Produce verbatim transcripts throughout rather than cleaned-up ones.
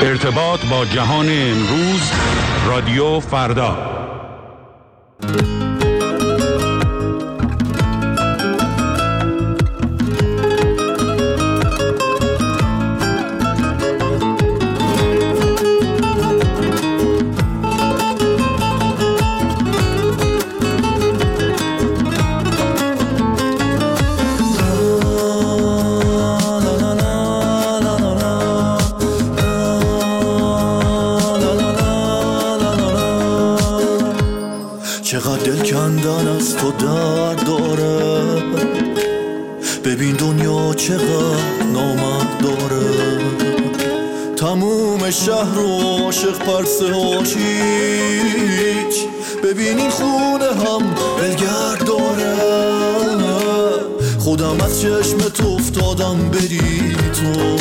ارتباط با جهان امروز، رادیو فردا. چقدر دل کندن از تو درد داره، ببین دنیا چقدر نامرد داره. تموم شهر و عاشق پرسه هاشیچ، ببین این خونه هم بلگرد داره. خودم از چشمت افتادم بری تو،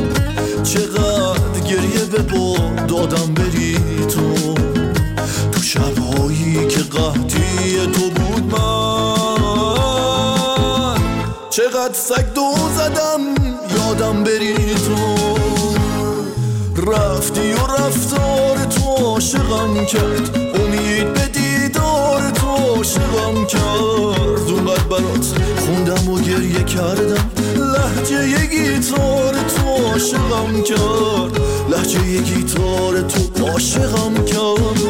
چقدر گریه به باد دادم بری تو. تو شبهایی که قحطی تو بود من، چقدر سگ دو زدم یادم بری تو. رفتی و رفتار تو عاشقم کرد، امید به دیدار تو عاشقم کرد. اونقدر برات خوندم و گریه کردم، لهجه یه گیتار تو عاشقم کرد، لهجه یه گیتار تو عاشقم کرد.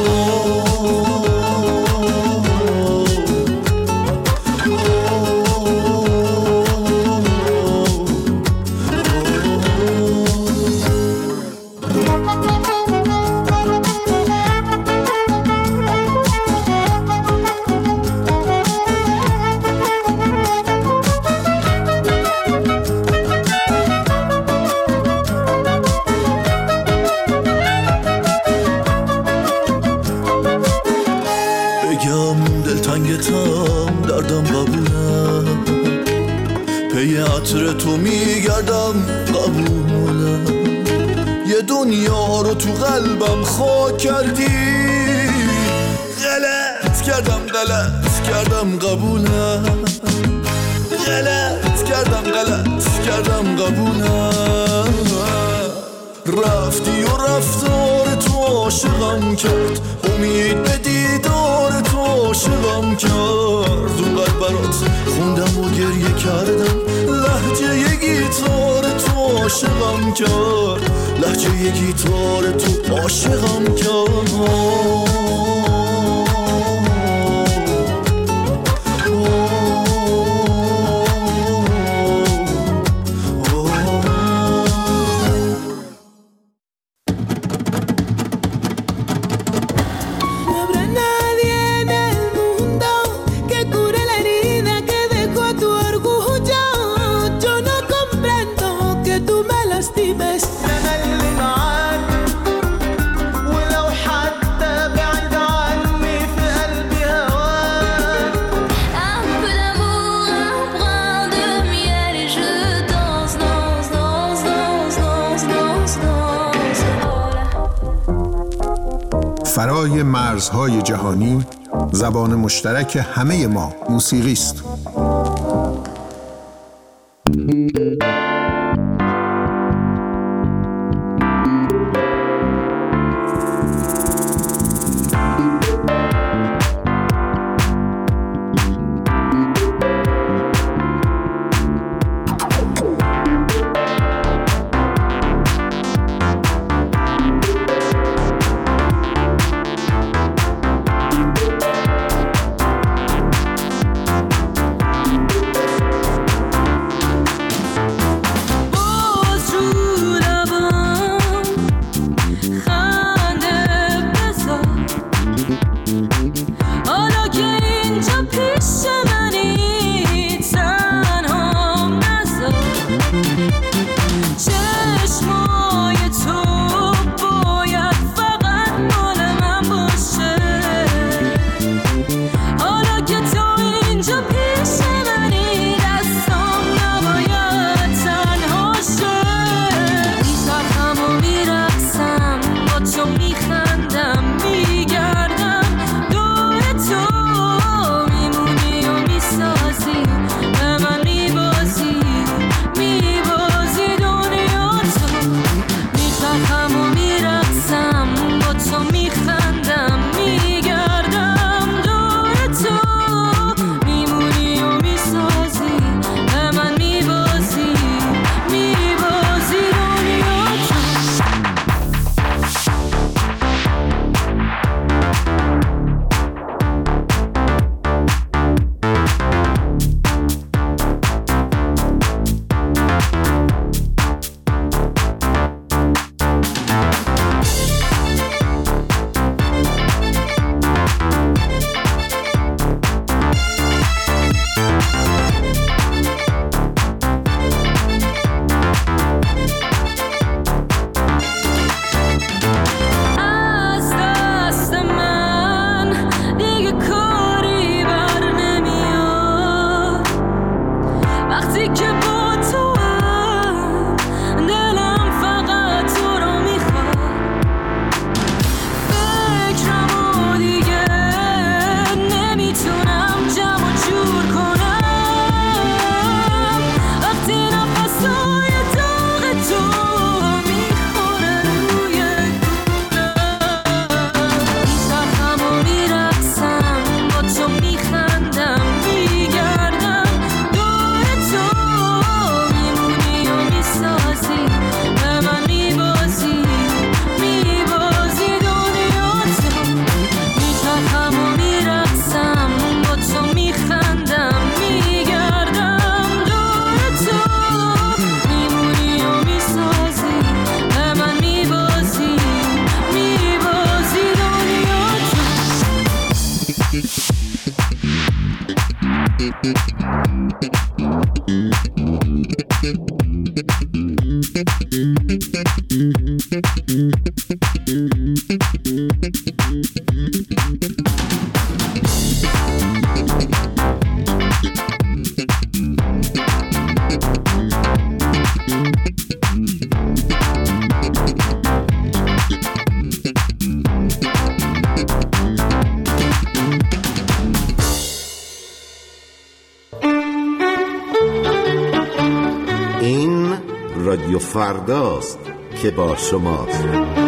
دردم قبوله، پی عطر تو میگردم قبوله. یه دنیا رو تو قلبم خاک کردی، غلط کردم غلط کردم قبوله. غلط کردم غلط کردم قبوله. رفتی و رفتار تو عاشقم کرد، امید به دیدار تو عاشقم کرد. اونقدر برات خوندم و گریه کردم، لهجه یه گیتار تو عاشقم کرد، لهجه یه گیتار تو عاشقم کرد. فرای مرزهای جهانی، زبان مشترک همه ما موسیقی است. فرداست که با شماست.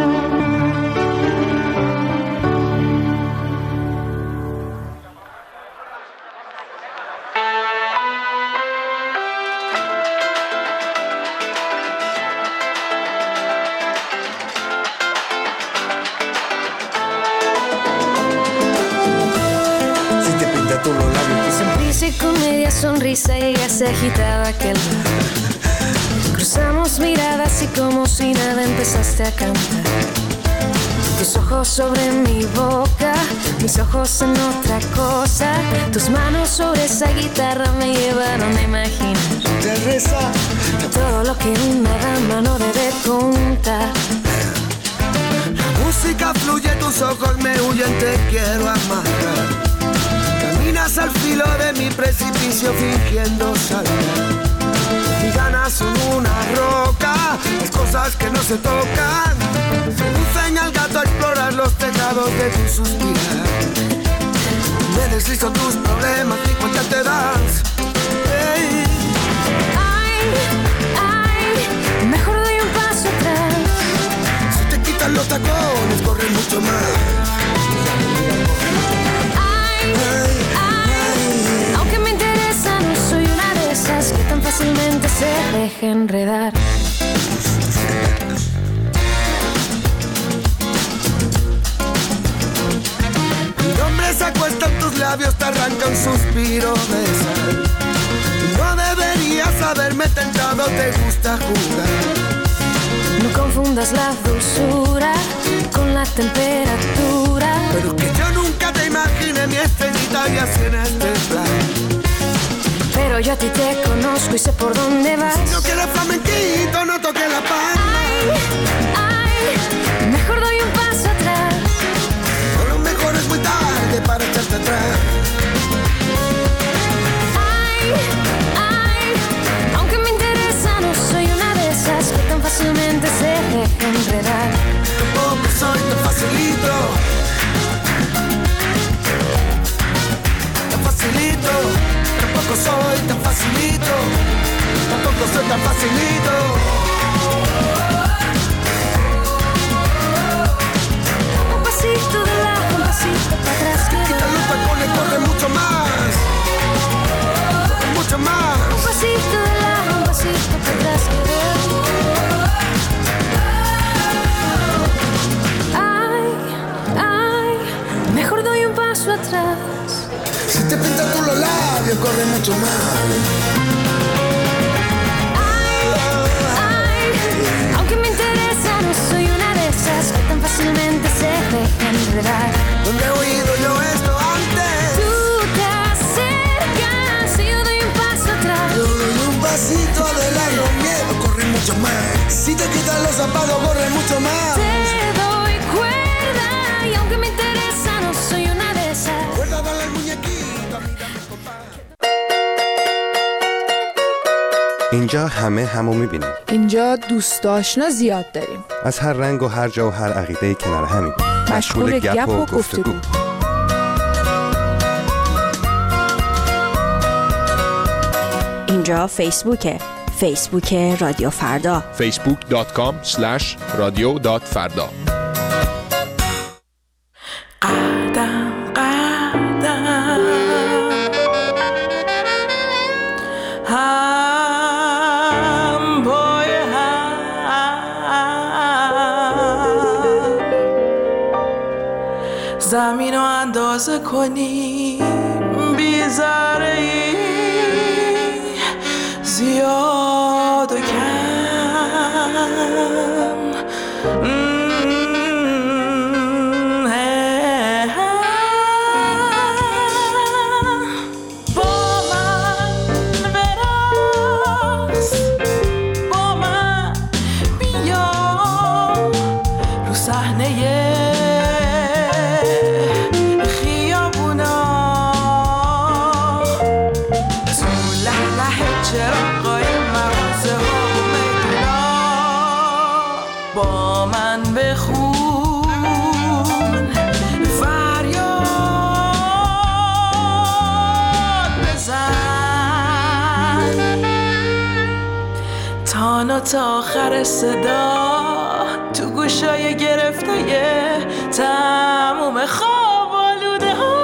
Comedia, sonrisa y ella se agitaba aquel bar. Cruzamos miradas y como si nada empezaste a cantar. Tus ojos sobre mi boca, mis ojos en otra cosa. Tus manos sobre esa guitarra me llevaron a imaginar todo lo que una dama no debe contar. La música fluye, tus ojos me huyen, te quiero amarrar. Caminas al filo de mi precipicio fingiendo saltar. Mis ganas son una roca, las cosas que no se tocan. Seducen al gato a explorar los tejados de tu suspirar. Me deslizo tus problemas y cuenta te das. Hey. Ay, ay, mejor doy un paso atrás. Si te quitan los tacones, corre mucho más. Aunque me interesa, no soy una de esas que tan fácilmente se deja enredar. Mi nombre se acuesta en tus labios, te arranca un suspiro de sal. No deberías haberme tentado, te gusta jugar. No confundas la dulzura con la temperatura. Pero que yo nunca te imaginé mi estrellita y así en este plan. Pero yo a ti te conozco y sé por dónde vas. Si no quieres flamenquito, no toques la palma. Ay, ay, mejor doy un paso atrás. O lo mejor es muy tarde para echarte atrás. Ay, ay, aunque me interesa, no soy una de esas que tan fácilmente se deja enredar. Tampoco soy tan facilito. Tan facilito. Tampoco soy tan facilito. Tampoco soy tan facilito. Un pasito de lado, un pasito para atrás. Quita los tacones, corre mucho más. Corre mucho más. Un pasito de lado, un pasito para atrás. Ay, ay, mejor doy un paso atrás. Si te pintas tú los labios, corre mucho más. Ay, ay, aunque me interesa, no soy una de esas que tan fácilmente se dejan enredar. ¿Dónde he oído yo esto antes? Tú te acercas y yo doy un paso atrás. Yo doy un pasito adelante, los miedos corren mucho más. Si te quitan los zapatos, corre mucho más. Te doy cuerda y aunque me interesa, no soy una de esas. Cuerda, dale al muñequito, amiga, compadre. اینجا همه همو میبینیم. اینجا دوست آشنا زیاد داریم. از هر رنگ و هر جا و هر عقیده کنار همیم. مشغول گپ و گفتگو. اینجا فیسبوکه. فیسبوک رادیو فردا. فیسبوک دات کام اسلش رادیو دات فردا. قدم قدم هم پای هم زمین رو اندازه کنیم بی ذره ای زیاد و کم تا آخر صدا تو گوشای گرفته تموم خواب آلوده ها.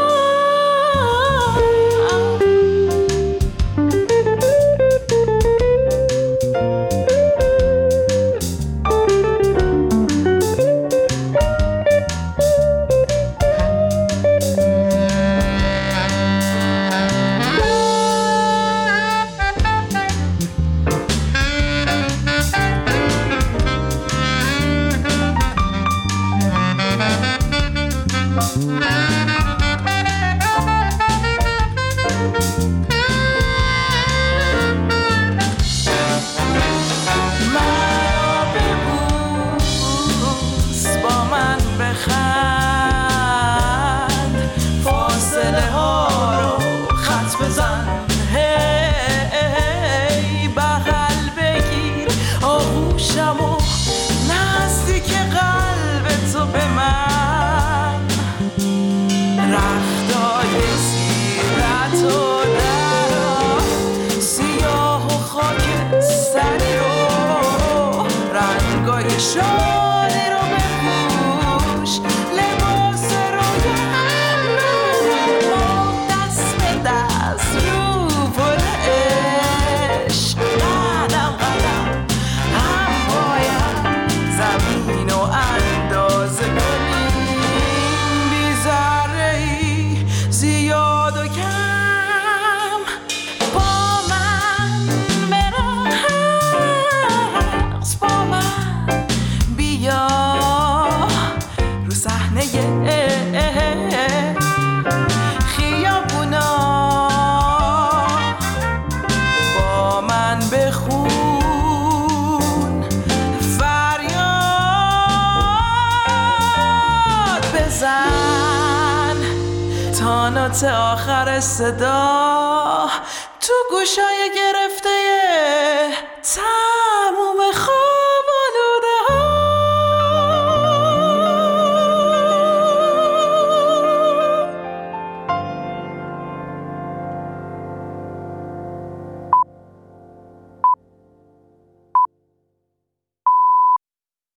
شالی رو بپوش لباس رویم رو دست به دست رو پل عشق قدم قدم هم باید زمین رو اندازه کنیم بی ذره‌ای زیاد و کم با من برو هرز با من بیا رو صحنه خیابونا با من بخون فریاد بزن تا نوت آخر صدا تو گوشای گرفته تا